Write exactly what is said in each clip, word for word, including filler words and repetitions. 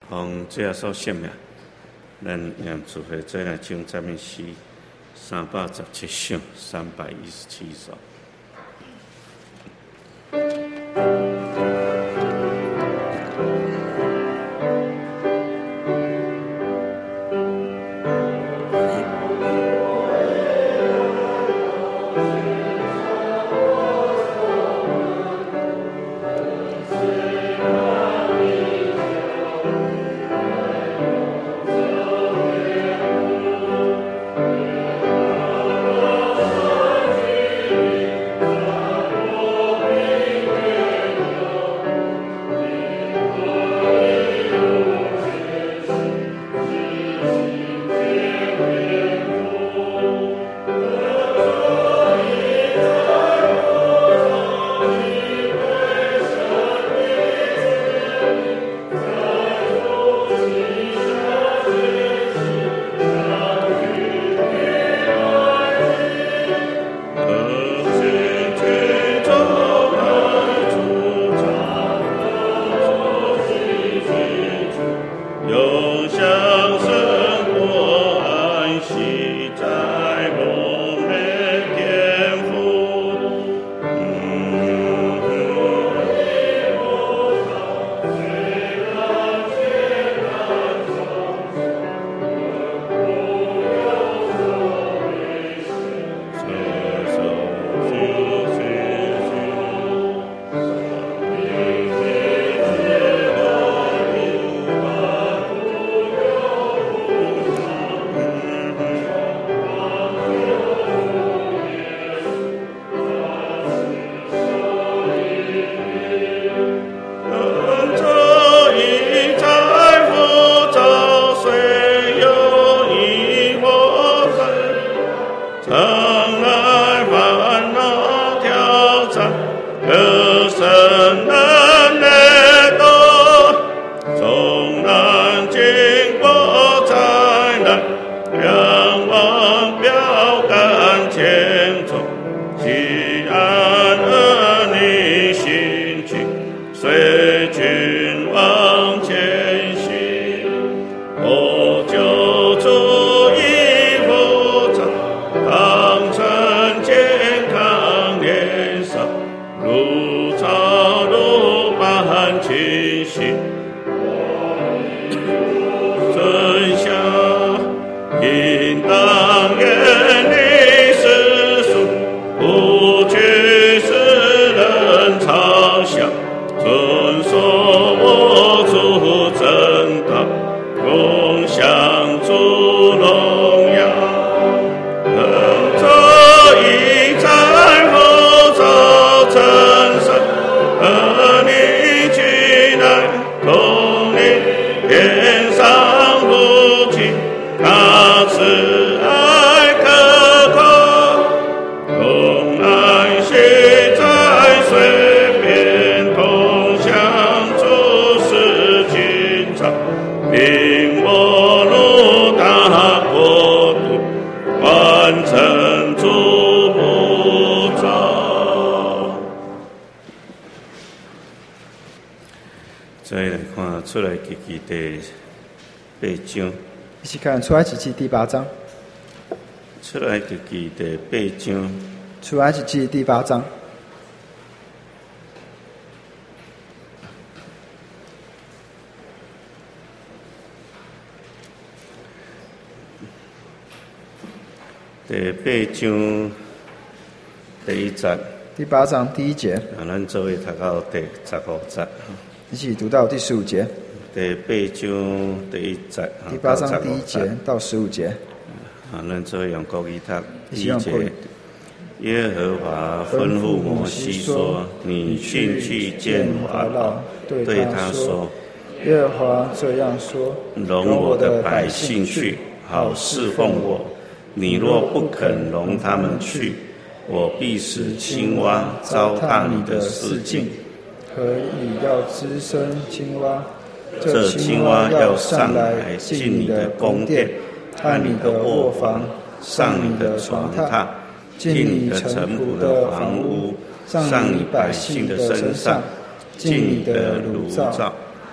奉这耶稣性命，咱念慈悲做来唱赞美诗三百十七首，三百一十七首。出来记记第八章， 一起看出埃及记第八章。 出来记记第八章， 出埃及记第八章。 第八章第一节。 第八章第一节。 啊，咱做位读到第十五节。 一起读到第十五节。 第八章第一节。 第八章第一节到十五节。 啊，咱做用国语读。第一节。耶和华吩咐摩西说：“你进去见法老，对他说： 耶和华这样说： 容我的百姓去，好侍奉我。你若不肯容他们去，我必使青蛙糟蹋你的四境。 何以要滋生青蛙？ 这青蛙要上来进你的宫殿，按你的卧房，上你的床榻，进你的臣仆的房屋，上你百姓的身上，进你的炉灶，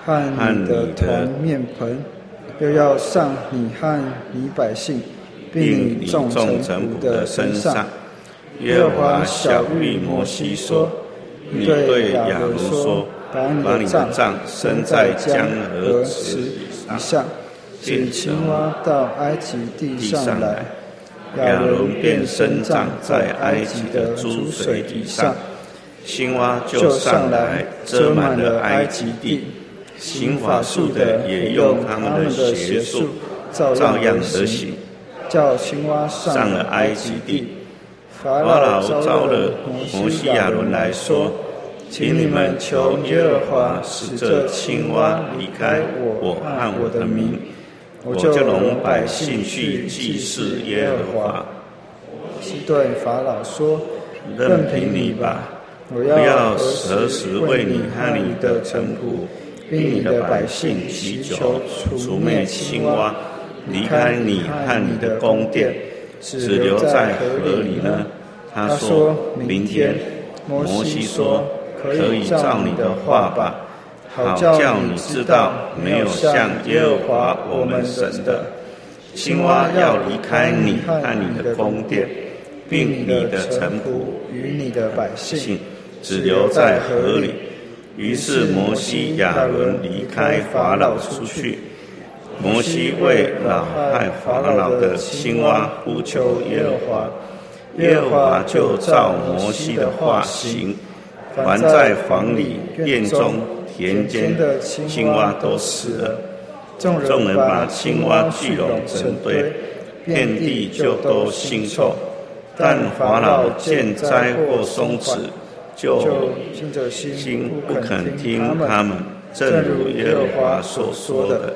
和你的铜面盆，又要上你和你百姓，并你众臣仆的身上。耶和华晓谕摩西说：你对亚伦说，把你的杖伸在江河池以上，使青蛙到埃及地上来。亚伦便伸杖在埃及的诸水以上， 青蛙就上来遮满了埃及地。行法术的也用他们的邪术照样而行， 叫青蛙上了埃及地。法老招了摩西亚伦来说：请你们求耶和华使这青蛙离开我和我的民，我就容百姓去祭祀耶和华。 摩西对法老说： 任凭你吧，我要何时为你和你的臣仆并你的百姓祈求除灭青蛙，离开你和你的宫殿，只留在河里呢？他说：明天。摩西说：可以照你的话吧，好叫你知道没有像耶和华我们神的。青蛙要离开你和你的宫殿，并你的臣仆与你的百姓， 只留在河里。于是摩西亚伦离开法老出去。摩西为恼害法老的青蛙呼求耶和华，耶和华就照摩西的话行，凡在房里、院中、田间的青蛙都死了。众人把青蛙聚拢成堆，遍地就都腥臭。但法老见灾祸松弛，就硬着心不肯听他们，正如耶和华所说的。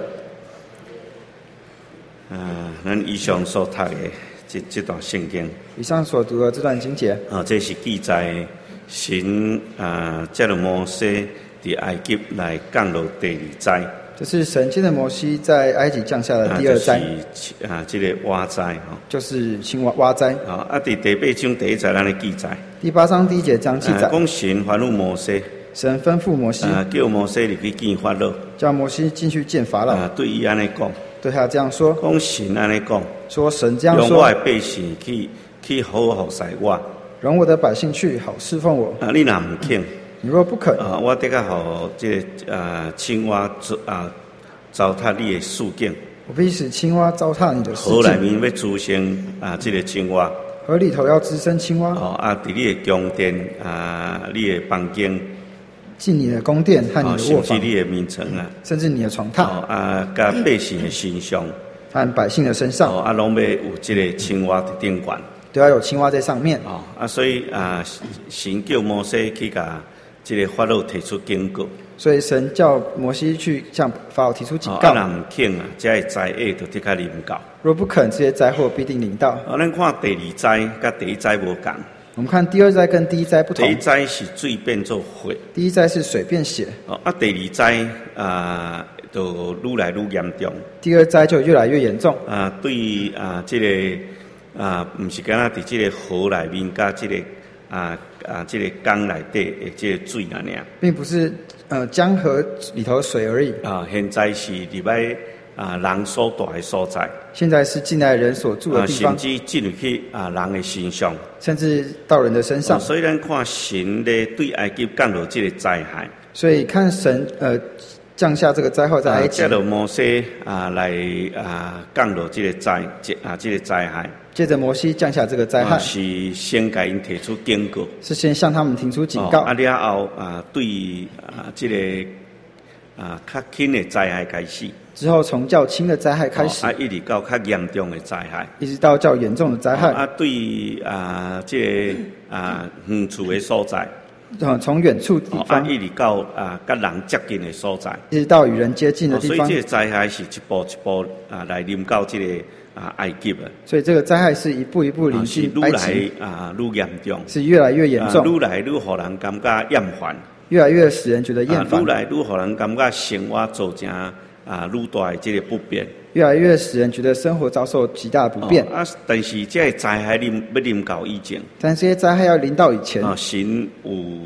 啊，咱以上所读的这这段圣经， 以上所读的这段经节， 啊，这是记载神啊，借着摩西伫埃及来降落第二灾。 这是神借着摩西在埃及降下的第二灾， 啊，这个蛙灾哈， 就是青蛙蛙灾。 啊，啊，第第八章第一节咱的记载， 第八章第一节这样记载， 讲神吩咐摩西， 神吩咐摩西， 啊，叫摩西入去见法老， 叫摩西进去见法老， 啊，对伊安尼讲， 对他这样说， 讲神安尼讲， 说神这样说， 用我的百姓去去好好服侍我， 容我的百姓去好侍奉我。 啊，你若唔肯。 你若不肯， 啊，我得个好这个啊青蛙啊糟蹋你的事件， 我必使青蛙糟蹋你的事件。 河里面要滋生啊，这个青蛙， 河里头要滋生青蛙。 哦啊，伫你的宫殿啊，你的房间， 进你的宫殿和你的卧房， 甚至你的眠床啊， 甚至你的床榻， 哦啊，甲百姓的身上， 和百姓的身上， 哦啊，拢要有这个青蛙的顶管， 都要有青蛙在上面。 哦啊，所以啊，神叫摩西去甲这个法老提出警告， 所以神叫摩西去向法老提出警告。 啊，若唔肯啊，这个灾厄就得较临到。 若不肯，这些灾祸必定临到。 啊，咱看第二灾，甲第一灾无共。 我们看第二灾跟第一灾不同。 第一灾是水变做火， 第一灾是水变血。 哦啊，第二灾啊，就愈来愈严重。 第二灾就越来越严重。 啊，对啊，这个啊，不是干那伫这个河里面，甲这个啊啊这个江内底的这个水那尔， 并不是呃江河里头的水而已。 啊，现在是入来啊人所住的所在。 现在是进来人所住的地方， 甚至进入去啊人的身上， 甚至到人的身上。 哦、所以咱看神咧对埃及降落这个灾害， 所以看神呃降下这个灾祸在埃及， 借着摩西啊来啊降落这个灾啊这个灾害， 借着摩西降下这个灾害， 啊、是先给因提出警告， 是先向他们提出警告。 哦、啊了后啊对啊这个啊较轻的灾害开始。 之后从较轻的灾害开始， 哦、啊，一直到较严重的灾害， 一直到较严重的灾害。 哦、啊，对啊，这个、啊远处的所在， 呃，从远处地方， 哦、啊，一直到啊跟人接近的所在， 一直到与人接近的地方。 哦、所以这个灾害是一步一步啊来临到这个啊埃及的。 所以这个灾害是一步一步临近埃及， 啊，愈来啊愈严重， 是越来越严重， 愈、啊、来愈让人感觉厌烦， 越来越使人觉得厌烦， 愈、啊、来愈让人感觉生活造成。啊，愈大的这个不便， 越来越使人觉得生活遭受极大的不便。 哦、啊，但是这个灾害临要临到以前， 但这些灾害要临到以前， 啊，神有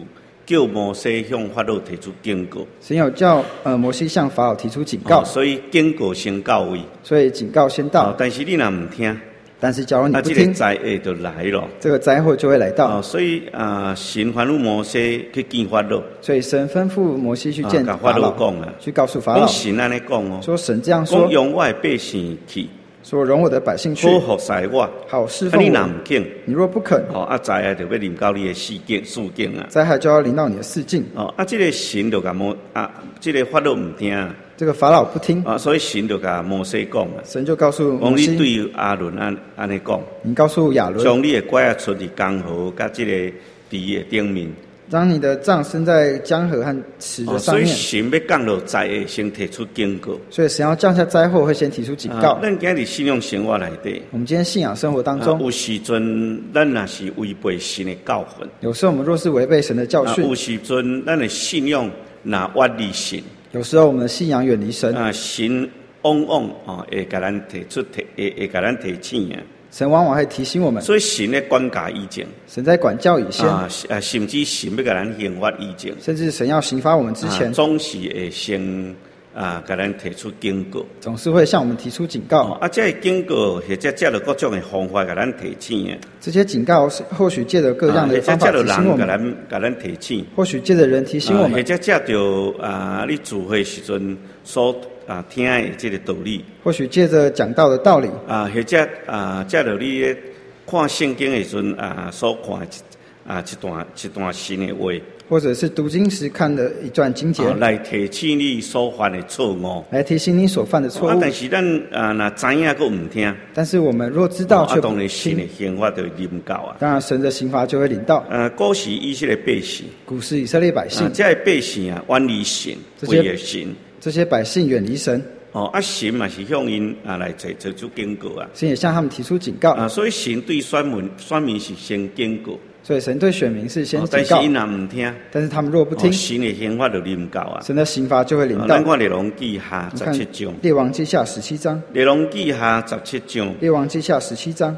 叫摩西向法老提出警告。 神有叫呃摩西向法老提出警告， 哦、所以警告先到位。 所以警告先到。 哦、但是你若唔听， 但是假如你不听， 啊，这个灾祸就来了。这个灾祸就会来到。 哦、所以啊、呃，神吩咐摩西去见法老。 所以神吩咐摩西去见法老， 讲啊， 去告诉法老。 神安尼讲哦， 说神这样说， 讲容我的百姓去。 说容我的百姓去， 好服侍我， 好侍奉我。 你若唔肯， 你若不肯， 哦，啊灾害就要临到你的四境四境啊。 灾害就要临到你的四境。 哦，啊，这个神就甲摩啊，这个法老唔听， 这个法老不听啊，所以神就甲摩西讲啊， 神就告诉摩西， 你对亚伦安安尼讲， 你告诉亚伦， 将你的拐仔出伫江河甲这个池的顶面。 当你的杖伸在江河和池的上面， 哦、所以神要降落灾祸，先提出警告。 所以神要降下灾祸，会先提出警告。 咱、啊、今日信仰生活内底， 我们今天信仰生活当中， 啊、有时阵咱若是违背神的教训， 有时候我们若是违背神的教训， 啊、有时阵咱的信仰若远离神， 有时候我们的信仰远离神， 啊，神往往啊会甲咱提出提会会甲咱提醒啊。 神往往会提醒我们， 所以神在管教以前， 神在管教以前啊啊，甚至神要甲咱刑罚以前， 甚至神要刑罚我们之前， 啊、总是会先啊甲咱提出警告， 总是会向我们提出警告。 啊，这警告或者借着各种的方法甲咱提醒啊。 这些警告或许借着各样的方法提醒我们， 或者借着人甲咱甲咱提醒， 或许借着人提醒我们， 或者借着啊你聚会时阵所。啊，听的这个道理， 或许借着讲道的道理， 啊，或者啊，借着你看圣经的时阵啊，所看啊一段一段新的话， 或者是读经时看的一段经节， 啊、来提醒你所犯的错误， 来提醒你所犯的错误。 啊、但是咱啊，若知影佫唔听， 但是我们若知道却不听， 啊，当然神的刑罚就会临到啊。 当然，神的刑罚就会临到。 呃，古时以色列百姓， 古时以色列百姓， 啊，这百姓啊，远离神，违背神。 这些百姓远离神， 哦，啊，神嘛是向因啊来提提出警告啊， 神也向他们提出警告啊，所以神对选民选民是先警告， 所以神对选民是先警告， 哦、但是因若唔听， 但是他们若不听， 哦、神的刑罚就临到啊， 神的刑罚就会临到。 咱看列王记下十七章， 列王记下十七章， 列王记下十七章， 列王记下十七章，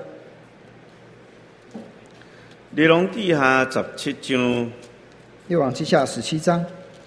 列王记下十七章， 列王记下十七章。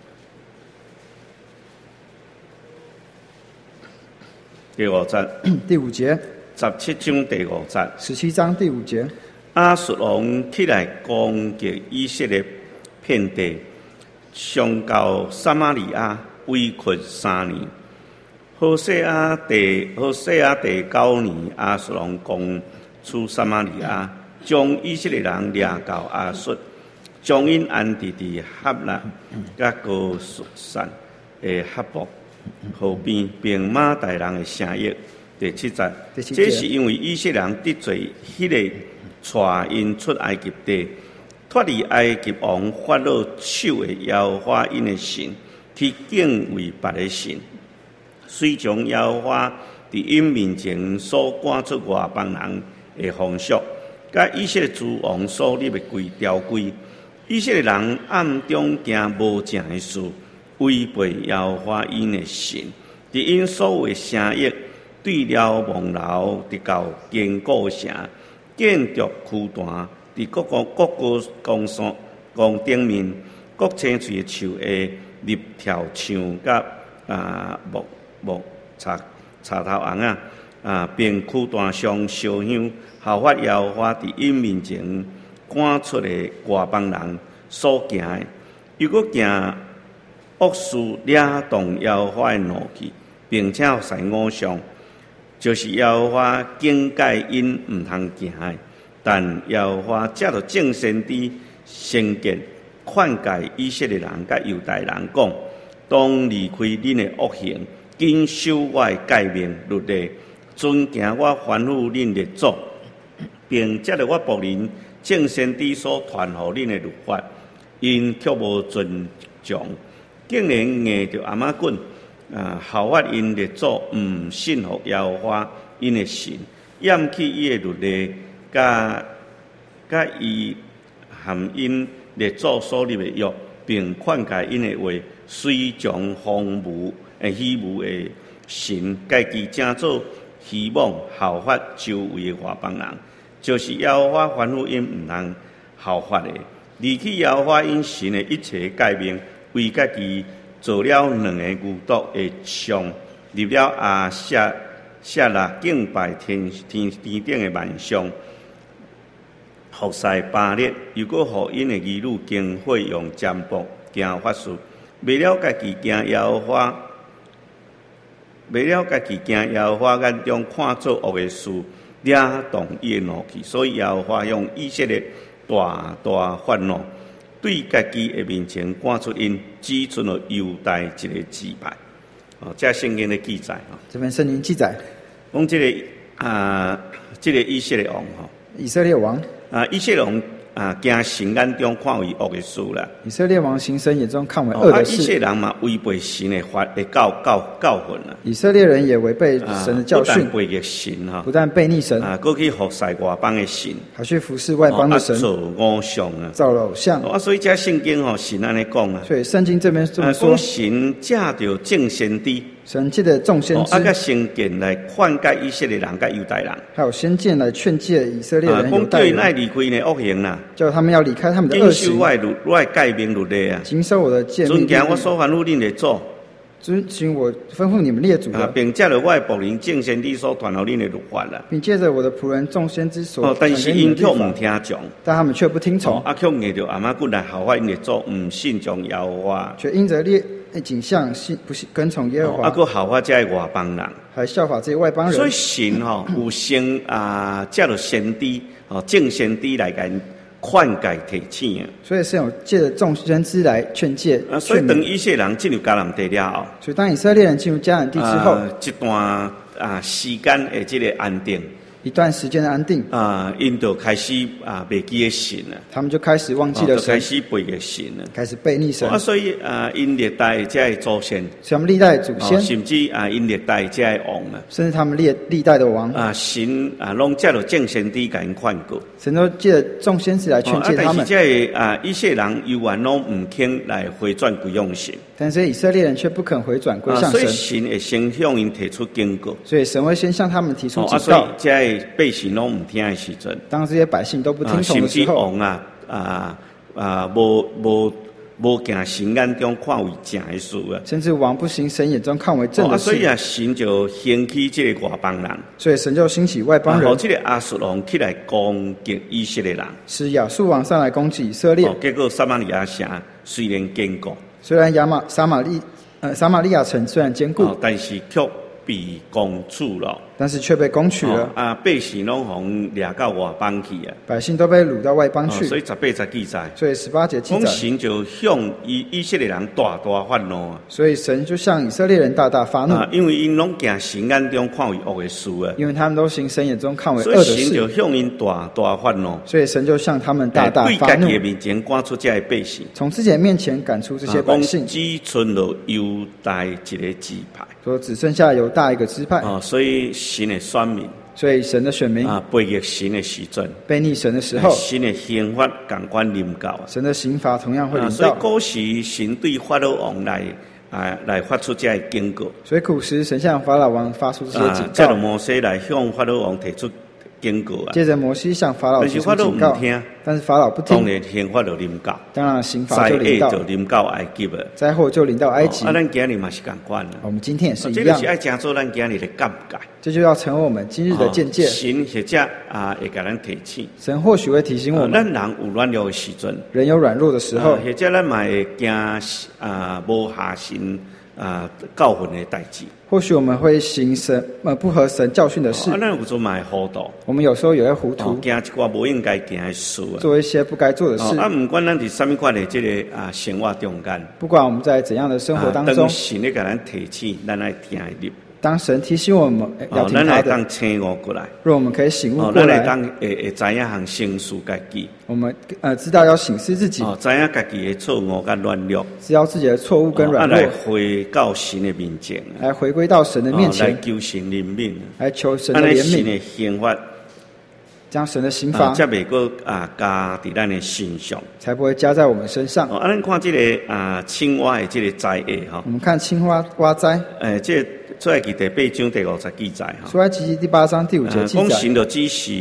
第五节， 第五节， 十七章第五节， 十七章第五节。 亚述王起来攻击以色列遍地，上到撒玛利亚，围困三年。何西阿第何西阿第九年，亚述王攻出撒玛利亚，将以色列人掠到亚述，将因安置伫哈纳甲高山的哈卜河边，并马代人的城邑。第七节，这是因为以色列人得罪迄个带因出埃及地，脱离埃及王法老手的耶和华因的神，去敬畏别的神，虽将耶和华伫因面前所赶出外邦人的风俗，甲以色列诸王所立的规条规，以色列人暗中行无正的事，违背耶和华因的神，伫因所有城邑对了望楼，直到坚固城。建筑区段，伫各个各个江山江顶面，各青翠的树下立条墙甲啊木木插插头红啊啊，并区段上烧香，效法耶和华伫因面前赶出的外邦人所行的。如果行恶事，惹动耶和华的怒气，并且使偶像。就是耶和华警戒因唔通行的，但耶和华借着正先知先见劝诫以色列人甲犹大人讲：当离开恁的恶行，谨守我的诫命律例，遵行我吩咐恁列祖，并借着我仆人正先知所传予恁的律法，因却无尊重，竟然硬着阿妈棍。啊，效法因列祖唔信服耶和华因的神，厌弃伊的律例，甲甲伊含因列祖所立的约，并劝诫因的话，随从荒芜诶虚无的神，家己正做希望效法周围的外邦人，就是耶和华吩咐因唔通效法的， 离去耶和华因神的一切诫命，为家己做了两个牛犊的像，入了阿舍舍勒敬拜天天天顶的万象，服侍巴列，又搁互因的儿女经费用占卜行法术，为了家己行耶和华。为了家己行耶和华眼中看作恶的事，惹动伊的怒气，所以耶和华用以色列大大愤怒，对家己的面前赶出因，只存了犹大一个支派。哦，这圣经的记载啊， 这篇圣经记载， 讲这个啊，这个以色列王哈， 以色列王啊，以色列王啊，行神眼中看为恶的事啦。 以色列王行神眼中看为恶的事。 哦啊、以色列人嘛违背神的法的教教教训啦。 以色列人也违背神的教训， 啊、不但背逆神哈， 不但背逆神啊，过去服侍外邦的神， 还去服侍外邦的神， 哦啊、做偶像啊， 造了偶像。 啊，所以这圣经吼，神安尼讲啊。 所以圣经这边这么说， 啊、神借着众先知。 神借着众先知， 啊，甲先见来劝诫以色列人、甲犹太人， 还有先见来劝诫以色列人、犹太人， 叫他们离开呢恶行啦， 叫他们要离开他们的恶行， 遵守我的我的诫命律例啊， 谨守我的诫命， 遵行我所吩咐恁的做， 遵循我吩咐你们列祖的， 啊，并借着我的仆人众先知所传予恁的律法啦， 并借着我的仆人众先知所哦，但是因却唔听从， 但他们却不听从， 哦、啊，却硬着阿妈骨来效法因的做，唔信从耶和华， 却因着列。景象信不信跟从耶和华， 啊，个效法这外邦人， 还效法这些外邦人。 所以神吼、哦、有先啊，借着先知哦，正先知来甲劝诫提醒啊。 所以是有借着众先知来劝诫。 啊，所以当以色列人进入迦南地了后， 所以当以色列人进入迦南地之后， 啊、一段啊时间的这个安定。 一段时间的安定啊，因就开始啊背记的神了， 他们就开始忘记了神， 开始背个神了， 开始背逆神。 啊，所以啊，因历代这祖先， 所以他们历代的祖先， 哦、甚至啊，因历代这王啊， 甚至他们历历代的王啊，神啊，拢借着正先知甲因劝告， 神都借着众先知来劝诫他们。 哦啊、但是这啊，以色列人犹原拢唔肯来回转归向神， 但是以色列人却不肯回转归向神， 啊、所以神会先向因提出警告， 所以神会先向他们提出警告。 哦啊、所以这百姓拢。唔听的时阵， 当这些百姓都不听从的时候， 啊、王啊啊啊，无无无行神眼中看为正的事啊， 甚至王不行神眼中看为正的事， 哦啊、所以啊，神就兴起这个外邦人， 所以神就兴起外邦人， 啊，这个亚述王起来攻击以色列人， 使亚述王上来攻击以色列， 哦、结果撒玛利亚城虽然坚固， 虽然亚玛撒玛利呃撒玛利亚城虽然坚固， 哦、但是却被攻取了。 但是却被攻取了。 哦、啊，百姓拢互掠到外邦去啊！ 百姓都被掳到外邦去。 哦、所以十八节记载。 所以十八节记载。 神就向以以色列人大大发怒啊！ 所以神就向以色列人大大发怒。 啊，因为因拢行神眼中看为恶的事啊！ 因为他们都行神眼中看为恶的事。 所以神就向因大大发怒。 所以神就向他们大大发怒。 对家己的面前赶出这些百姓。 从自己的面前赶出这些百姓。 啊、只存了犹大一个支派。 说只剩下犹大一个支派。 啊，所以神的选民。 所以神的选民啊，背逆神的时阵， 背逆神的时候， 神的刑罚同款临到啊。 神的刑罚同样会临到。啊、 所以古时神对法老王来啊来发出这些警告。 所以古时神向法老王发出这些警告。 借着摩西来向法老王提出警告啊。 接着摩西向法老提出警告，但是法老不听， 当然刑罚就临到。 当然刑罚就临到。 灾祸就临到埃及了。 灾祸就临到埃及。 啊，咱今日嘛是同款啦。 我们今天也是一样。 这就是爱讲做咱今日的鉴戒。 这就要成为我们今日的见解。 神或者啊会给咱提醒。 神或许会提醒我们。 咱人有软弱的时阵， 人有软弱的时候， 或者咱嘛会惊啊无下神啊教训的代志。 或许我们会行神呃不合神教训的事。 啊，咱有时候嘛会糊涂。 我们有时候也会糊涂， 惊一寡无应该惊的事啊， 做一些不该做的事。 啊，唔管咱伫什么款的这个啊生活中间， 不管我们在怎样的生活当中， 当神咧给咱提醒，咱爱听入。 当神提醒我们要听他的， 咱来当醒悟过来。 若我们可以醒悟过来， 咱来当会会知影行省思家己。 我们呃知道要省思自己， 哦，知影家己的错误跟软弱， 知道自己的错误跟软弱， 来回到神的面前， 来回归到神的面前， 来求神怜悯， 来求神的怜悯。 神的刑罚， 将神的刑罚， 才袂个啊加伫咱的身上， 才不会加在我们身上。 啊，咱看这个啊青蛙的这个灾厄哈， 我们看青蛙蛙灾， 诶，这出埃及第八章第五十记载哈， 出埃及第八章第五节记载， 讲神就指示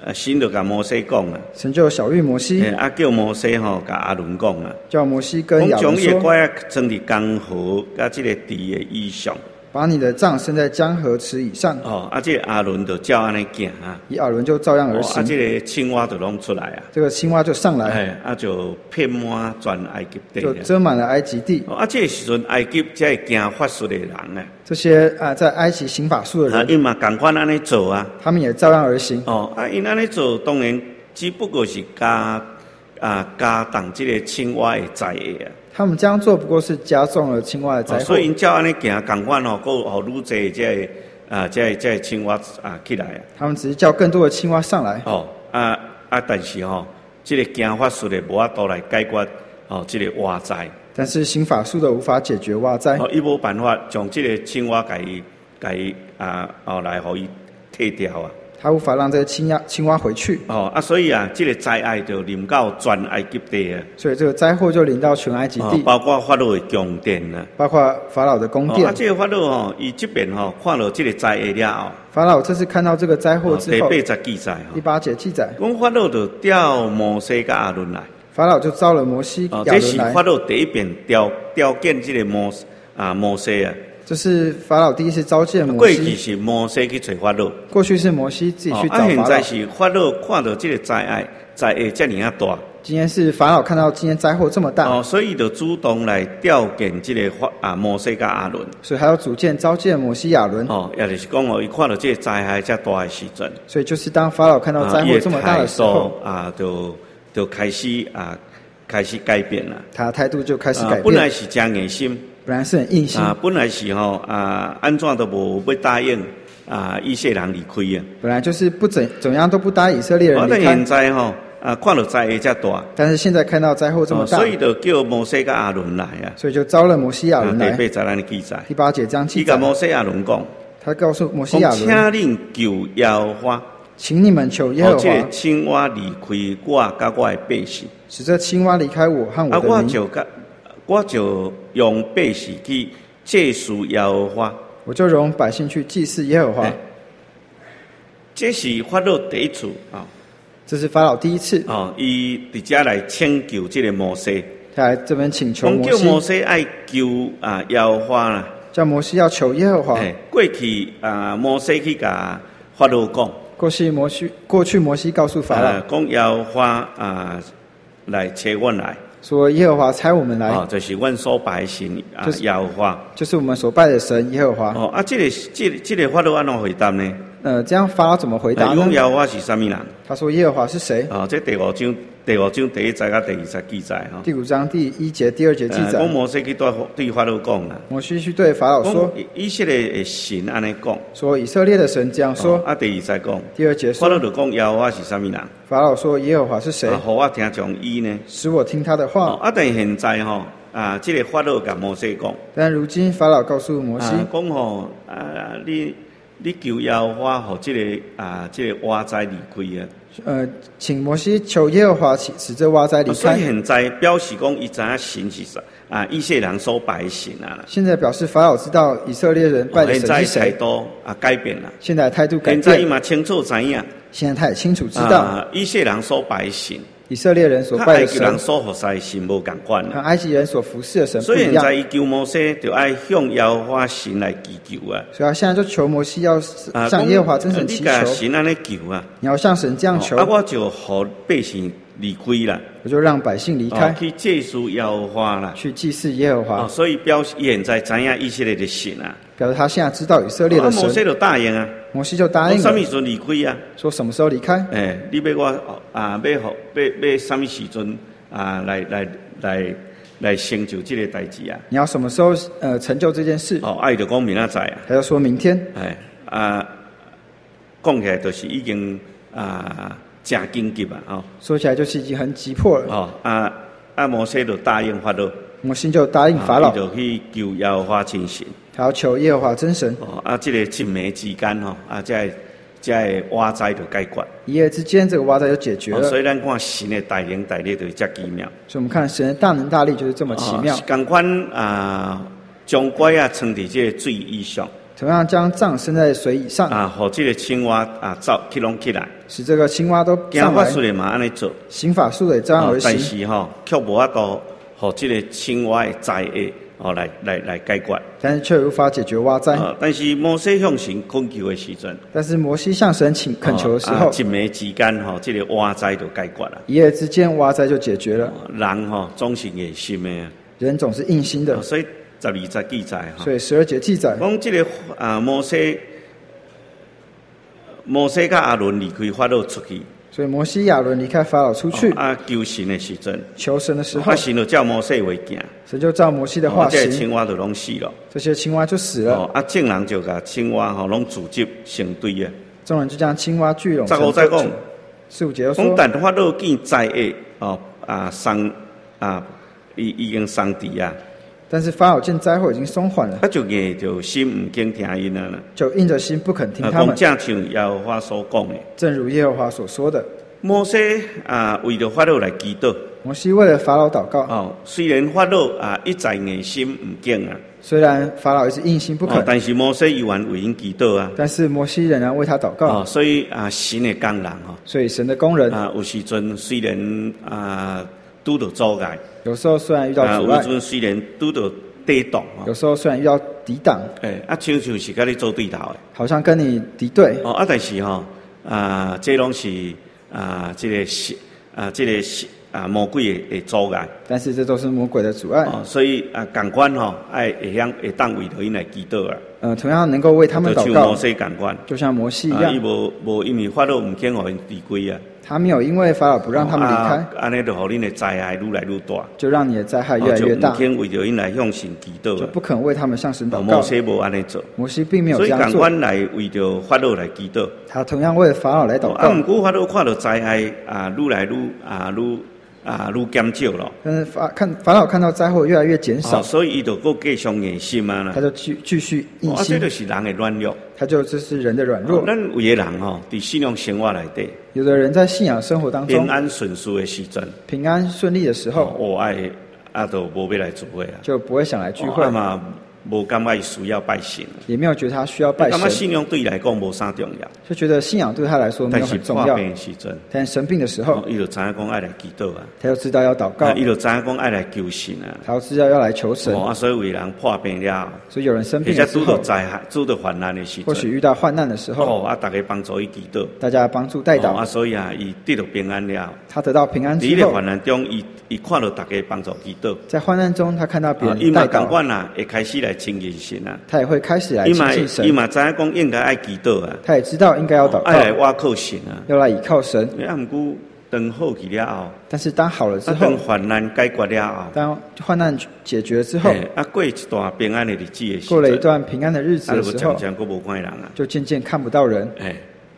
啊，神就甲摩西讲啊， 神就小谕摩西， 啊叫摩西吼甲阿伦讲啊， 叫摩西跟亚讲伦说， 将伊拐啊装伫江河甲即个地的以上。 把你的杖伸在江河池以上。 哦，啊，这个阿伦就照安尼行啊， 以亚伦就照样而行。 哦、啊，这个青蛙就拢出来啊， 这个青蛙就上来， 哎，啊就遍满全埃及地， 就遮满了埃及地。 哦、啊，这个时阵埃及才会行法术的人啊， 这些啊在埃及行法术的人， 啊，因嘛共款安尼做啊， 他们也照样而行。 哦，啊，因安尼做当然只不过是加啊加重这个青蛙的灾厄啊。 他们这样做不过是加重了青蛙的灾祸， 哦、所以因照安尼行，共款吼，够互愈济这啊这这青蛙啊起来啊。 他们只是叫更多的青蛙上来。 哦，啊啊，但是吼、哦，这个行法术的无法度来解决哦，这个蛙灾。 但是行法术的无法解决蛙灾。 哦，伊无办法将这个青蛙给伊给伊啊哦来互伊退掉啊。 他无法让这个青蛙青蛙回去。 哦啊，所以啊，这个灾害就临到全埃及地啊。 所以这个灾祸就临到全埃及地， 哦、包括法老的宫殿啊， 包括法老的宫殿。 哦、啊，这个法老吼，伊这边吼看到这个灾害了后， 法老这次看到这个灾祸之后， 哦、第八节记载第八节记载， 讲法老就调摩西甲阿伦来。 法老就招了摩西、亚伦来。 哦，这是法老第一遍调调见这个摩啊摩西啊。 这是法老第一次召见摩西。 过去是摩西去找法老， 过去是摩西自己去找法老。 哦、啊，现在是法老看到这个灾害，灾害这么大。 今天是法老看到今天灾祸这么大， 哦，所以就主动来调见这个法啊摩西甲阿伦。 所以还要组建召见摩西、亚伦。 哦，也就是讲哦，伊看到这个灾害这大的时阵， 所以就是当法老看到灾祸这么大的时候， 啊，就就开始啊开始改变了。 他的态度就开始改变。 啊、本来是真硬心。 本来是很硬心啊，本来是吼啊，安怎都无要答应啊，以色列人离开啊。 本来就是不怎怎样都不答应以色列人离开。 但现在吼啊，看到灾祸这大， 但是现在看到灾祸这么大， 哦、所以就叫摩西跟阿伦来啊。 所以就招了摩西、亚伦来。 第八节咱的记载， 第八节这样记载。 伊甲摩西、亚伦讲， 他告诉摩西、亚伦， 请恁求耶和华， 请你们求耶和华， 这个青蛙离开我甲我的百姓， 使这青蛙离开我和我的民。 啊，我就我就用百姓去祭祀耶和华， 我就容百姓去祭祀耶和华。 这是法老第一次啊， 这是法老第一次啊，伊直接来请求这个摩西， 他来这边请求摩西， 叫摩西爱求啊耶和华啦， 叫摩西要求耶和华。 过去啊，摩西去甲法老讲， 过去摩西过去摩西告诉法老， 讲、啊、耶和华啊来找阮来。 说耶和华差我们来， 哦，就是阮所拜的神啊， 就是耶和华， 就是我们所拜的神耶和华。 哦啊，这个这个这个法老安怎回答呢？ 呃，这样法老怎么回答呢？ 讲耶和华是什么人？ 他说耶和华是谁？ 哦，这第五章第五章第一节到第二节记载哈。 第五章第一节、第二节记载。 讲、呃、摩西去对对法老讲啦。 摩西去对法老说， 以色列的神安尼讲， 说以色列的神这样说。 哦、啊，第二节讲， 第二节说， 法老就讲耶和华是什么人？ 法老说耶和华是谁？ 啊，好我听从伊呢， 使我听他的话。 哦、啊，但现在吼、哦、啊，这个法老甲摩西讲， 但如今法老告诉摩西， 讲吼啊，你。你求耶和华，互这个啊，这个蛙灾离开啊。 呃，请摩西求耶和华使这蛙灾离开。 所以现在表示讲，伊知影神是啥啊？以色列人所拜的神啊。 现在表示法老知道以色列人拜的神是谁。 现在态度啊改变了。 现在态度改变。 现在伊嘛清楚知影。 现在他也清楚知道， 啊、以色列人所拜的神。 以色列人所拜的神， 跟埃及人所服侍的神无共款。 和埃及人所服侍的神不一样。 所以现在伊求摩西，就爱向耶和华神来祈求啊。 所以他现在就求摩西要向耶和华真神祈求。 啊、你神安尼求啊， 你要向神这样求。 啊，我就互百姓离开啦。 我就让百姓离开， 哦、去祭祀耶和华啦， 去祭祀耶和华。 哦、所以表示现在知影以色列的神啊。 表示他现在知道以色列的神。 哦、摩西就答应啊。 摩西就答应了。 什么时阵离开啊？ 说什么时候离开？ 哎、欸，你要我啊，要好要要什么时阵啊？来来来来成就这个代志啊？ 你要什么时候呃成就这件事？ 哦，爱就讲明仔载啊。 他就说明天。 哎啊，讲起来就是已经啊真紧急啊！哦， 说起来就是已经很急迫了。 哦啊啊，摩西就答应法老。 摩西就答应法老， 就去求耶和华真神， 他要求耶和华真神。 哦啊，这个一暝之间吼，啊，这这蛙灾就解决。 一夜之间，这个蛙灾就解决了。 哦、所以咱看神的大能大力就是这奇妙。 所以我们看神的大能大力就是这么奇妙。 同款啊，将拐啊撑伫这个水以上。 同样将杖升在水以上， 啊，互这个青蛙啊走起拢起来。 使这个青蛙都上来。 行法术的嘛安尼做， 行法术的也这样而行。 但是吼，却无法度互这个青蛙的灾厄哦来来来解决。 但是却无法解决蛙灾。 啊，但是摩西向神恳求的时阵， 但是摩西向神请恳求的时候， 啊、一暝之间吼，这个蛙灾就解决了。 一夜之间蛙灾就解决了。 人吼总是硬心的， 人总是硬心的， 哦、所以十二节记载哈。 所以十二节记载， 讲这个啊摩西，摩西甲阿伦离开法老出去。 所以摩西亚伦离开法老出去， 哦、啊求神的时阵， 求神的时候， 啊神就照摩西为行， 神就照摩西的话行， 哦、这青蛙就拢死了， 这些青蛙就死了。 哦、啊众人就把青蛙吼拢组织成堆啊， 众人就将青蛙聚拢成队。再讲， 十五节又说， 讲但法老见灾厄哦啊伤啊已已经伤敌啊。 但是法老见灾祸已经松缓了， 他就硬着心唔肯听因啊， 就硬着心不肯听他们。 讲正像耶和华所讲的， 正如耶和华所说的。 摩西啊，为了法老来祈祷。 摩西为了法老祷告。 哦，虽然法老啊一再硬心唔肯啊， 虽然法老一直硬心不肯， 哦、但是摩西依然为因祈祷啊。 但是摩西仍然为他祷告。 哦，所以啊，神的工人哈， 所以神的工人啊，有时阵虽然啊拄到阻碍， 有时候虽然遇到阻碍， 有时阵虽然拄到抵挡， 有时候虽然遇到抵挡， 哎，啊，像像是跟你做对头的， 好像跟你敌对。 哦，啊，但是吼，啊，这拢是啊，这个是啊，这个是啊，魔鬼的的阻碍。 但是这都是魔鬼的阻碍。 哦，所以啊，共款吼，爱会晓会当为着因来祈祷啊。 呃，同样能够为他们祷告， 就像摩西共款， 就像摩西一样。 伊无无因为法老唔肯互因离开啊。 他没有因为法老不让他们离开， 安尼就互恁的灾害愈来愈大， 就让你的灾害越来越大， 就不肯为着因来向神祈祷， 就不肯为他们向神祷告。 摩西无安尼做， 摩西并没有这样做， 所以共款来为着法老来祈祷。 他同样为了法老来祷告。 啊，毋过法老看到灾害啊，愈来愈啊愈啊愈减少了。 但是法看法老看到灾祸越来越减少， 哦、所以伊就搁继续硬心啊啦。 他就继继续硬心。 啊，这就是人的软弱。 他就这是人的软弱。 哦、咱有的人吼，伫信仰生活内底， 有的人在信仰生活当中平安顺遂的时阵， 平安顺利的时候， 哦，我爱啊，都无要来聚会啊， 就不会想来聚会。 哦嘛无感觉需要拜神， 也没有觉得他需要拜神。 感觉信仰对伊来讲无啥重要， 就觉得信仰对他来说没有很重要。 但是破病的时阵， 但生病的时候， 伊、哦、就知影讲爱来祈祷啊， 他又知道要祷告， 伊、啊、就知影讲爱来求神啊， 他又知道要来求神。 哦啊，所以有人破病了， 所以有人生病的时候， 或者拄到灾害、拄到患难的时阵， 或许遇到患难的时候， 哦啊，大家帮助伊祈祷， 大家帮助代祷、 哦、啊，所以啊，伊得到平安了， 他得到平安之后， 伫咧患难中，伊伊看到大家帮助祈祷， 在患难中，他看到别人代祷， 伊嘛同款啊，会开始来亲近神啊。 他也会开始来亲近神。 伊嘛知影讲应该爱祈祷啊。 他也知道应该要祷告， 爱来倚靠神啊， 要来倚靠神。 啊，毋过等好去了后， 但是当好了之后， 等患难解决了后， 当患难解决之后， 啊，过一段平安的日子的时候， 过了一段平安的日子的时候， 啊，就渐渐佫无看人啊， 就渐渐看不到人。 哎，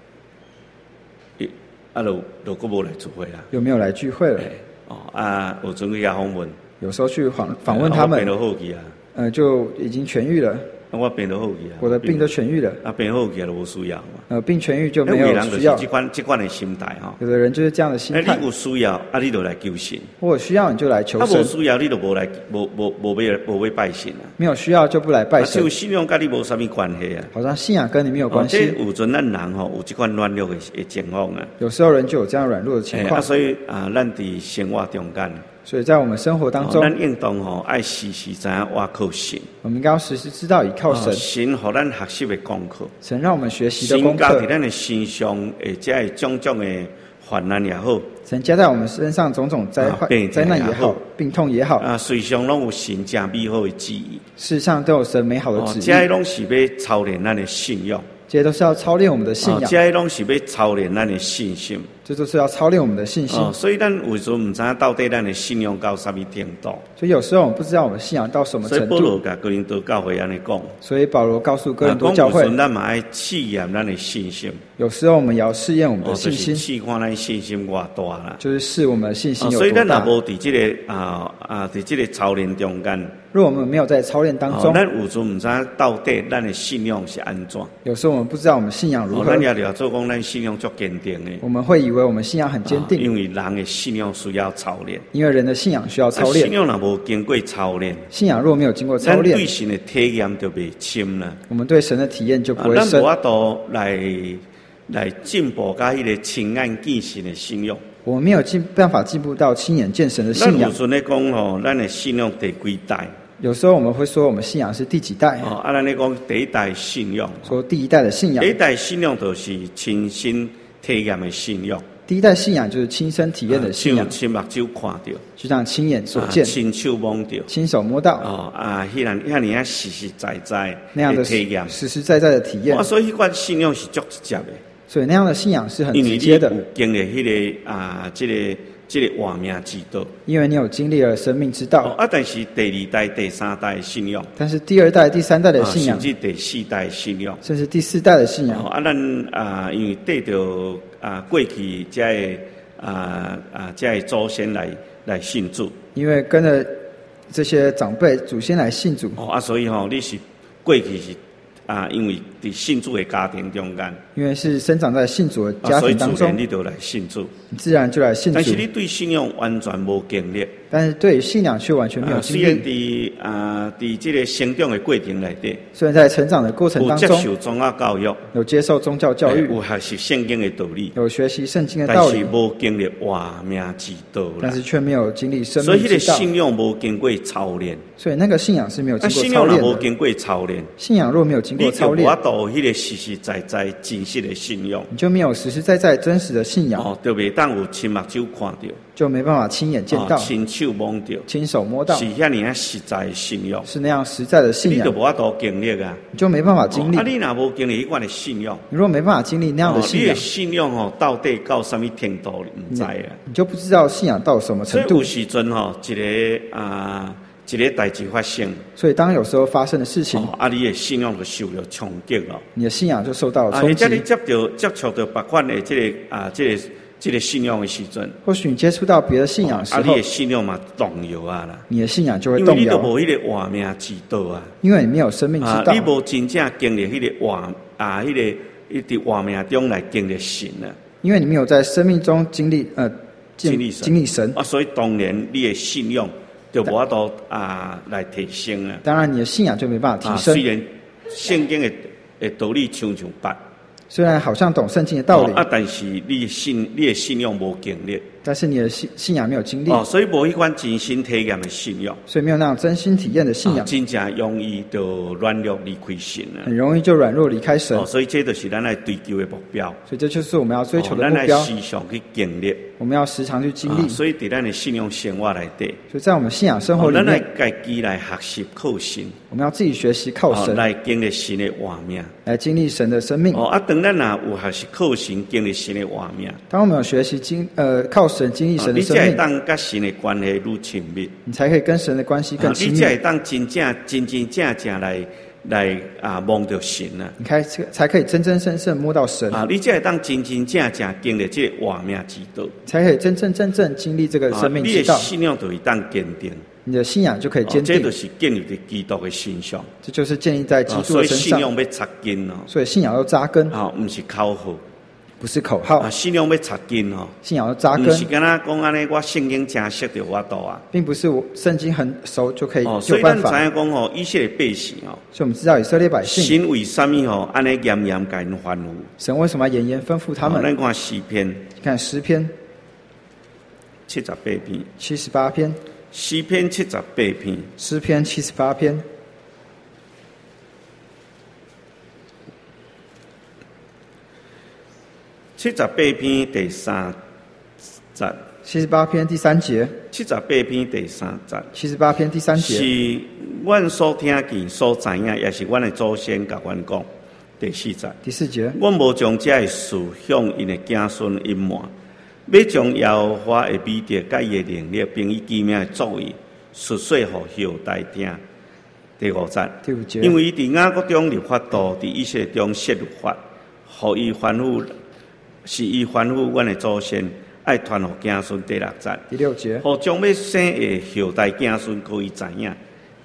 啊，就就佫无来聚会啦， 有没有来聚会了？ 哦啊，有阵去遐访问， 有时候去访访问他们， 病都好去啊， 呃，就已经痊愈了。 我病都好去啊， 我的病都痊愈了。 啊，病好去就无需要嘛。 呃，病痊愈就没有需要。 有的人就是这款这款的心态哈。 有的人就是这样的心态。 你有需要，啊，你就来求神。 我有需要你就来求神。 啊，无需要你就无来，无无无要无要拜神啊。 没有需要就不来拜神。 就信仰跟你无啥物关系啊。 好像信仰跟你没有关系。 哦、这有阵咱人吼有这款软弱的的情况啊。 有时候人就有这样软弱的情况。 欸、啊，所以啊，咱伫生活中间。 所以在我们生活当中， 咱、哦、应当吼爱时时知影倚靠神。 我们应该要时时知道倚靠神。 哦、神互咱学习的功课， 神让我们学习的功课。 神加伫咱的身上，或者会种种的患难也好。 神加在我们身上种种灾害、啊、灾难也好，病痛也好。 啊，随上拢有神正美好的旨意。 世上都有神美好的旨意。 这些拢是要操练咱的信仰。 这些都是要操练我们的信仰。 哦、这些拢是要操练咱的信心。 这都是要操练我们的信心。 哦、所以咱有时候唔知到底咱的信仰到什么程度。 所以有时候我们不知道我们信仰到什么程度。 所以保罗甲哥林多教会安尼讲。 所以保罗告诉哥林多教会， 有时咱嘛爱试验咱的信心。 有时候我们也要试验我们的信心。 试、哦、看咱信心偌大啦。 就是试我们的信心有多大。 哦、所以咱若无伫这个啊啊，伫、呃、这个操练中间。 若我们没有在操练当中， 咱有时唔知到底咱的信仰是安怎。 有时候我们不知道我们信仰如何。 咱也了做讲，咱信仰足坚定的。 我们会以为我们信仰很坚定， 因为人的信仰需要操练。 因为人的信仰需要操练。 信仰若无经过操练， 信仰若没有经过操练， 咱对神的体验就袂深了。 我们对神的体验就不会深。 咱无法度来来进步到迄个亲眼见神的信仰。 我们没有进办法进步到亲眼见神的信仰。 咱有时咧讲吼，咱的信仰第几代？ 有时候我们会说我们信仰是第几代？ 哦，啊，咱咧讲第一代信仰。 说第一代的信仰。 第一代信仰就是亲身体验的信仰。 第一代信仰就是亲身体验的信仰， 亲目睭看到， 就像亲眼所见， 亲手摸到， 亲手摸到。 哦啊，迄样遐尼啊实实在在那样的体验， 实实在在的体验。 哇，所以迄款信仰是足直接的。 所以那样的信仰是很直接的。 因为你有经历迄个啊，这个这个活命之道。 因为你有经历了生命之道。 哦、啊，但是第二代、第三代的信仰， 但是第二代、第三代的信仰， 啊、甚至第四代的信仰， 甚至第四代的信仰。 哦、啊，咱啊，因为得着啊过去这个啊啊这个祖先来来信主， 因为跟着这些长辈祖先来信主。 哦啊，所以吼、哦，你是过去是。啊，因为伫信主的家庭中间， 因为是生长在信主的家庭当中， 啊、所以自然你就来信主， 你自然就来信主。 但是你对信仰完全无经历， 但是对信仰却完全没有经历。 啊、虽然伫啊伫这个成长的过程内底， 虽然在成长的过程当中有接受宗教教育， 有接受宗教教育， 有学习圣经的道理， 有学习圣经的道理， 但是无经历活命之道， 但是却没有经历生命之道。 所以，迄个信仰无经过操练， 所以那个信仰是没有经过操练的。 信仰若无经过操练， 信仰若没有经过操练， 你就无法度迄个实实在在真实的信仰， 你就没有实实在在真实的信仰， 哦，就袂当有亲目睭看到， 就没办法亲眼见到， 哦、亲手摸到， 亲手摸到， 是遐尼啊实在的信仰， 是那样实在的信仰， 你就无法度经历啊， 你就没办法经历。 哦、啊，你若无经历迄款的信仰， 你若没办法经历那样的信仰， 哦、你的信仰吼到底到什么程度，你唔知啊， 你就不知道信仰到什么程度。 所以有時陣吼，一個啊。一個代志發生， 所以當有時候發生的事情， 哦、啊，你的信仰就受到衝擊了， 你的信仰就受到了衝擊。 啊，或者你接到接觸到別款的這個啊，這個這個信仰的時陣， 或許你接觸到別的信仰的時候， 啊，你的信仰嘛動搖啊啦， 你的信仰就會動搖， 因為你都無迄個活命之道啊， 因為你沒有生命之道， 啊、你無真正經歷迄個活啊，迄、那個一啲活命中來經歷神啊， 因為你沒有在生命中經歷呃經歷神， 經歷神啊，所以當然你的信仰。就無法度啊來提升啊！ 當然，你的信仰就沒辦法提升。 啊、雖然聖經的誒道理像像白， 雖然好像懂聖經的道理， 哦、啊，但是你信你的信仰無經歷， 但是你的信信仰沒有經歷， 哦，所以無迄款真心體驗的信仰， 所以沒有那種真心體驗的信仰， 哦、真正容易就軟弱離開神啊！ 很容易就軟弱離開神。 哦，所以這就是咱來追求的目標。 所以這就是我們要追求的目標。 咱來時常去經歷， 我們要時常去經歷。 哦、所以在咱的信仰生活內底， 所以在我們信仰生活裡面， 咱來自己來學習靠神。 我們要自己學習靠神， 哦、來經歷神的活命， 來經歷神的生命。 哦，啊，當咱若有學習靠神經歷神的活命， 當我們有學習經呃靠神經歷神的生命， 你才會當跟神的關係愈親密， 你才可以跟神的關係更親密。 你才會當真正真真正正來來啊望到神啊， 你開才可以真真正正摸到神啊，你才會當真真正正經歷這個活命之道， 才可以真真正正經歷這個生命之道。 啊、你的信仰就會當堅定。 你的信仰就可以堅定， 哦、這就是建立在基督的身上， 這就是建立在基督的身上。 哦、所以信仰要扎根哦， 所以信仰要扎根， 啊、哦，不是口號， 不是口號。 啊，信仰要扎根哦， 信仰要扎根， 不是跟他講安尼，我聖經真識就我到啊， 並不是我聖經很熟就可以有辦法。 哦，所以咱知影講哦，以色列百姓哦， 所以我們知道以色列百姓， 神為什麼哦，安尼嚴嚴甲因吩咐？ 神為什麼嚴嚴吩咐他們？ 咱看詩篇， 看詩篇七十八篇， 七十八篇。 詩篇七十八篇， 詩篇七十八篇， 七十八篇第三節， 七十八篇第三節， 七十八篇第三節， 七十八篇第三節， 是阮所聽見、所知影，也是阮的祖先甲阮講。第四節， 第四節， 阮無將這個事向因的子孫隱瞞。要將耶和華的美德、甲伊的能力，並伊奇妙的作為，述說予後代聽。第五節， 第五節， 因為伊佇雅各中立法度，佇以色列中設律法，予伊吩咐，是伊吩咐阮的祖先，愛傳予子孫。第六節， 第六節， 予將要生的後代子孫可以知影，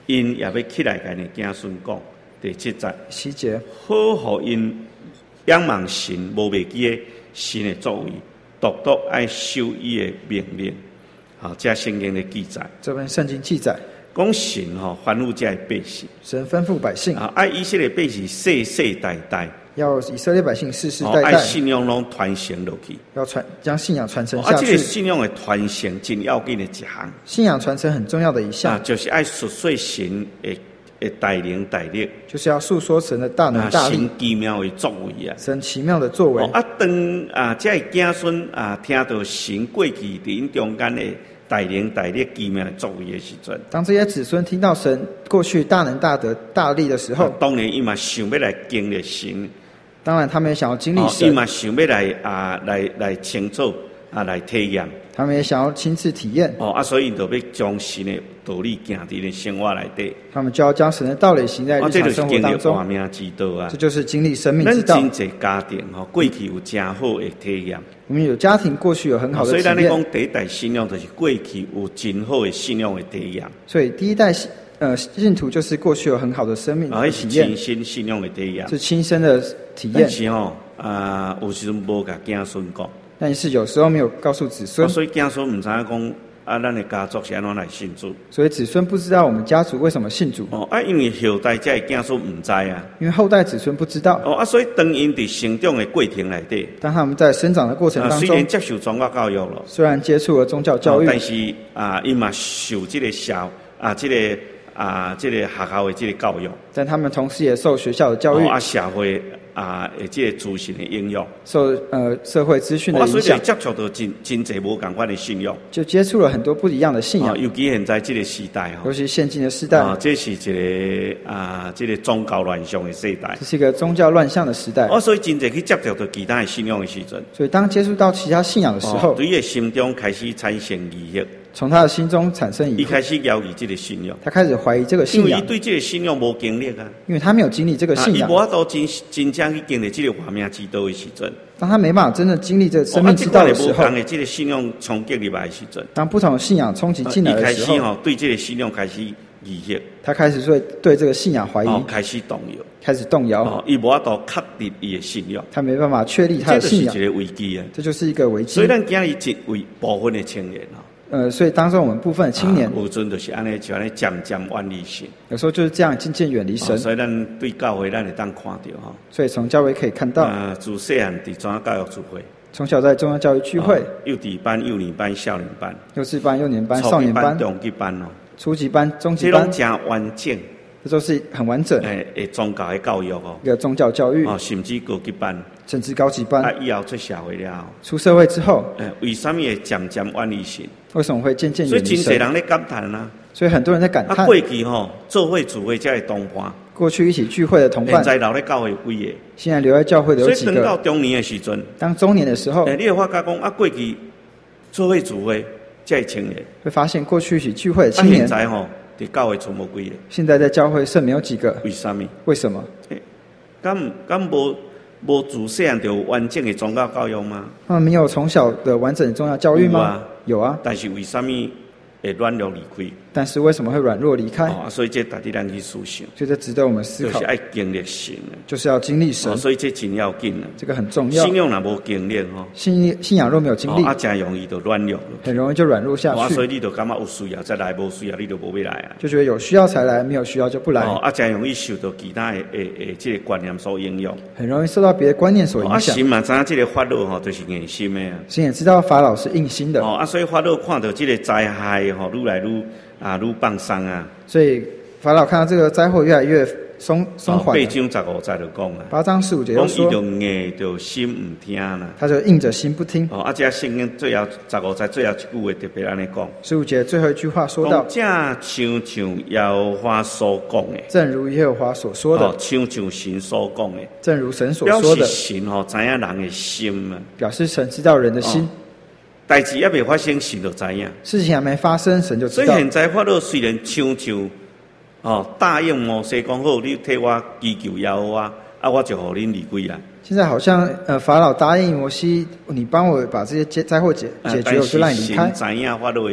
因也要起来甲你子孙讲。第七节， 七节， 好互因仰望神无袂记的神的作为，独独爱守伊的命令。好，这圣经的记载， 这篇圣经记载， 讲神吼吩咐这百姓， 神吩咐百姓啊，爱以色列百姓世世代代， 要以色列百姓世世代代， 爱信仰拢传承落去， 要传将信仰传承下去。 啊，这个信仰的传承真要紧的一项， 信仰传承很重要的一项， 啊，就是爱述说神的。的大能大力， 就是要诉说神的大能大力， 神奇妙的作为啊！ 神奇妙的作为。 哦、啊，当啊，这子孙啊，听到神过去伫因中间的大能大力奇妙的作为的时阵， 当这些子孙听到神过去大能大德大力的时候， 啊、当然伊嘛想要来经历神， 当然他们也想要经历神， 伊、哦、嘛想要来啊，来来清楚啊，来体验。 他们也想要亲自体验。 哦啊，所以就要将神的道理行伫咧生活内底。 他们就要将神的道理行在日常生活当中。 啊，这就是经历活命之道啊！ 这就是经历生命之道。 咱真侪家庭吼，过去有真好的体验。 我们有家庭过去有很好的体验。 所以咱咧讲第一代信仰，就是过去有真好的信仰的体验。 所以第一代呃信徒就是过去有很好的生命的体验。 亲身信仰的体验。 是亲身的体验。 但是吼啊，有时阵无甲子孙讲。 但是有时候没有告诉子孙， 啊、所以子孙唔知影讲啊，咱的家族是安怎来信主。 所以子孙不知道我们家族为什么信主。 哦啊，因为后代这子孙唔知啊。 因为后代子孙不知道。 哦啊，所以当因伫成长的过程内底， 当他们在生长的过程当中， 啊、虽然接受宗教教育了， 虽然接触了宗教教育， 哦、但是啊，伊嘛受这个小啊，这个啊，这个学校的这个教育， 但他们同时也受学校的教育， 哦、啊，社会。啊，诶，这个资讯的应用， 受呃社会资讯的影响， 所以接触到真真侪无共款的信仰， 就接触了很多不一样的信仰。 哦、尤其现在这个时代哈， 尤其现今的时代， 啊，这是一个啊，这个宗教乱象的时代， 这是一个宗教乱象的时代。 哦，所以真侪去接触到其他的信仰的时阵， 所以当接触到其他信仰的时候， 哦、对伊的心中开始产生疑惑。 从他的心中产生疑惑， 一开始怀疑这个信仰， 他开始怀疑这个信仰， 因为他对这个信仰无经历啊， 因为他没有经历这个信仰， 伊无法度真真正去经历这个活命之道的时阵， 当他没办法真正经历这个生命之道的时候， 哦，啊，这个信仰冲击入来的时阵， 当不同的信仰冲击进来的时候， 一开始吼对这个信仰开始疑惑， 他开始对对这个信仰怀疑， 哦，开始动摇， 开始动摇， 哦，伊无法度确立伊的信仰， 他没办法确立他的信仰， 这就是一个危机啊， 这就是一个危机。 所以咱今日一为部分的青年啊。 呃，所以当中我们部分的青年， 啊、有阵就是安尼，就安尼渐渐远离神。 有时候就是这样渐渐远离神、 哦。所以咱对教会，咱会当看到哈。 所以从教会可以看到， 啊，自细汉伫中央教育聚会， 从小在中央教育聚会，哦、 幼稚班、幼年班、少年班、 幼稚班、幼年班、少年班、 中级班哦， 初级班、中级班， 这拢真完整。 这都是很完整。 诶诶，宗教的教育哦， 一个宗教教育哦，甚至高级班， 甚至高级班。 啊，以后出社会了， 出社会之后， 诶，为什么会渐渐远离神？ 为什么会渐渐远离神？ 所以真侪人咧感叹啊。 所以很多人在感叹。 啊，过去吼，做会主会才会同伴。 过去一起聚会的同伴， 现在留在教会有几个？ 现在留在教会的有几个？ 所以等到中年的时阵， 当中年的时候， 诶，你会发觉讲啊，过去做会主会才会青年， 会发现过去一起聚会的青年， 啊，现在吼。伫教会全无几个， 现在在教会剩没有几个。 为什么？ 为什么？ 敢敢无无自细汉就完整的宗教教育吗？ 他们没有从小的完整的宗教教育吗？ 有啊， 有啊。 但是为什么会软弱离开？ 但是为什么会软弱离开？ 哦，所以这值得咱去思想。 所以这值得我们思考。 就是爱经历神， 就是要经历神。 哦，所以这真要紧啊。 这个很重要。 信仰若无经历吼， 信信仰若没有经历， 哦，啊，真容易就软弱， 很容易就软弱下去。 哦，所以你就感觉有需要再来，无需要你就无要来啊。 就觉得有需要才来，没有需要就不来。 哦，啊，真容易受到其他的诶诶这个观念所影响， 很容易受到别的观念所影响。 啊，神嘛知影这个法老吼，就是硬心的啊。 神也知道法老是硬心的。 哦，啊，所以法老看到这个灾害吼，愈来愈啊愈放松啊。 所以法老看到这个灾祸越来越松松缓。 八章十五节就讲啊， 八章十五节就说， 伊就硬着心唔听啦， 他就硬着心不听。 哦，啊，这圣经最后十五节最后一句话特别安尼讲。 十五节最后一句话说到， 正像像耶和华所讲的， 正如耶和华所说的， 哦，像像神所讲的， 正如神所说的， 表示神吼知影人的心啊， 表示神知道人的心。哦， 代志还未发生，神就知影。 事情还没发生，神就知道。 所以现在法老虽然像像哦答应摩西讲好，你替我祈求耶和华，啊，我就互恁离开啦。 现在好像呃法老答应摩西，你帮我把这些灾祸解解决，我就让你离开。 神知影法老的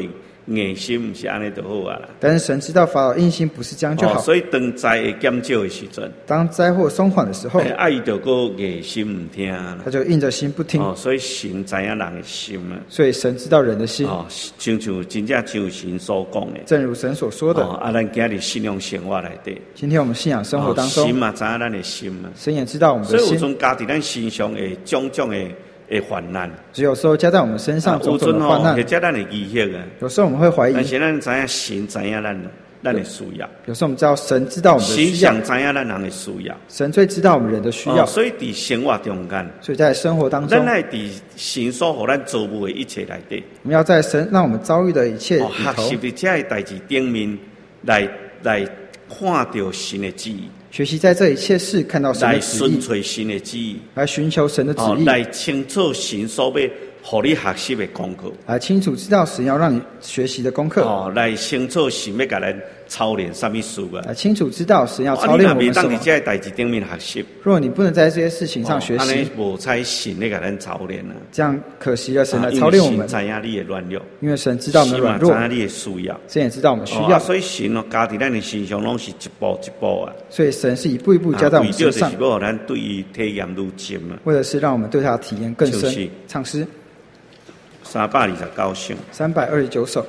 硬心不是安尼就好啊啦。 但是神知道法老硬心不是这样就好。 哦、所以当灾会减少的时阵， 当灾祸松缓的时候， 啊，伊就个硬心唔听啦。 他就硬着心不听。 哦，所以神知影人的心啊。 所以神知道人的心。 哦，像像真正像神所讲的。 正如神所说的。 哦，啊，咱今日信仰生活内底。 今天我们信仰生活当中， 哦、神嘛知影咱的心啊。 神也知道我们的心。 所以有阵加伫咱身上的种种的。的患难， 只有时候加在我们身上种种的患难， 或者咱的疑惑啊。 有时候我们会怀疑， 但是咱知影神知影咱咱的需要。 有时候我们知道神知道我们的需要， 神知影咱人的需要。 神最知道我们人的需要， 哦、所以伫生活中间， 所以在生活当中， 咱来伫神所互咱遭遇的一切内底， 我们要在神让我们遭遇的一切里头， 哦、学习伫这些代志顶面来来看到神的旨意。 学习在这一切事看到神的旨意， 来寻找神的旨意， 来寻求神的旨意， 哦、来清楚神所要互你学习的功课， 来清楚知道神要让你学习的功课， 哦，来清楚神要甲咱操练什么事啊， 来清楚知道神要操练我们什么。 哦、你若袂当伫这代志顶面学习， 如果你不能在这些事情上学习， 安尼无采神来甲咱操练啊， 这样可惜了神来操练我们。 因为神知影你的软弱， 因为神知道我们的软弱， 神知影你的需要， 神也知道我们需要， 哦、所以神哦加伫咱的身上，拢是一步一步啊。 所以神是一步一步加在我们身上， 为了是要咱对于体验愈深啊， 为的是让我们对他的体验更深。唱诗三百二十九首， 三百二十九首。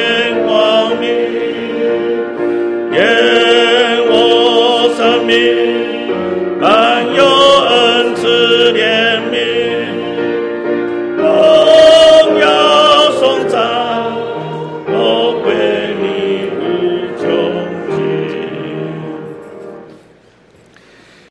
生命。